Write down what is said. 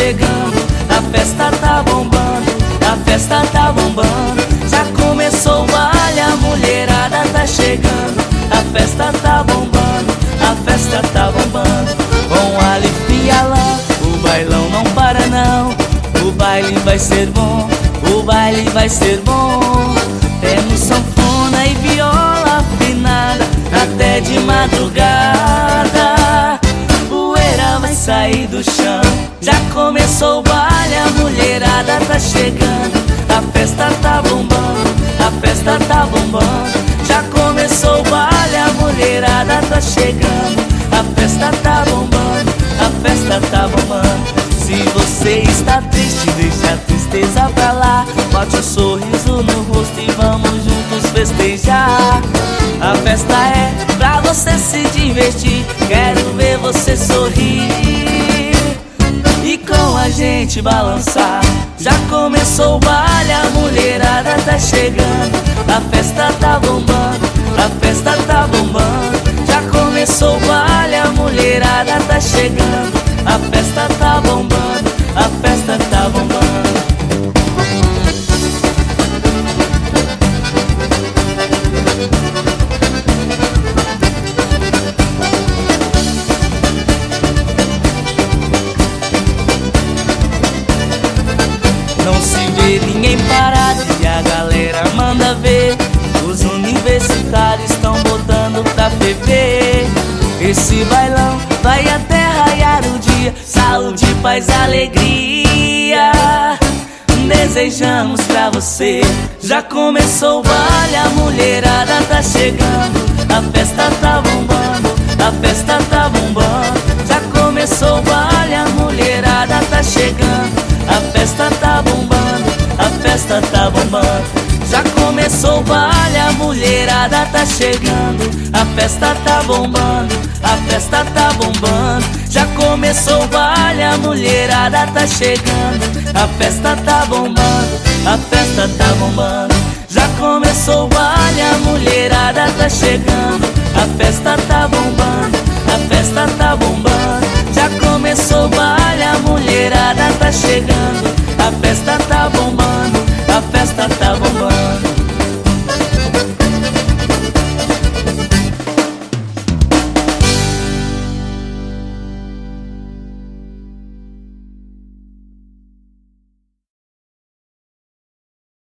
chegando, a festa tá bombando, a festa tá bombando. Já começou o baile, a mulherada tá chegando, a festa tá bombando, a festa tá bombando. Com Aleph e Alan, o bailão não para não. O baile vai ser bom, o baile vai ser bom. Temos sanfona e viola afinada até de madrugada. Poeira vai sair do chão. Já começou o baile, a mulherada tá chegando, a festa tá bombando, a festa tá bombando. Já começou o baile, a mulherada tá chegando, a festa tá bombando, a festa tá bombando. Se você está triste, deixa a tristeza pra lá. Bote um sorriso no rosto e vamos juntos festejar. A festa é pra você se divertir, quero ver você sorrir e com a gente balançar. Já começou o baile, a mulherada tá chegando, a festa tá bombando, a festa tá bombando. Já começou o baile, a mulherada tá chegando, a festa tá bombando, a festa tá bombando. Não se vê ninguém parado e a galera manda ver. Os universitários estão botando pra ferver. Esse bailão vai até raiar o dia. Saúde, paz, alegria desejamos pra você. Já começou o baile, a mulherada tá chegando, a festa tá bombando, a festa tá bombando. Já começou o baile, a mulherada tá chegando, a festa tá bombando, a festa tá bombando. Já começou o baile, a mulherada tá chegando, a festa tá bombando, a festa tá bombando. Já começou o baile, a mulherada tá chegando, a festa tá bombando, a festa tá bombando. Já começou o baile, a mulherada tá chegando, a festa tá bombando, a festa tá bombando. Já começou o baile, a mulherada tá chegando, a festa tá bombando,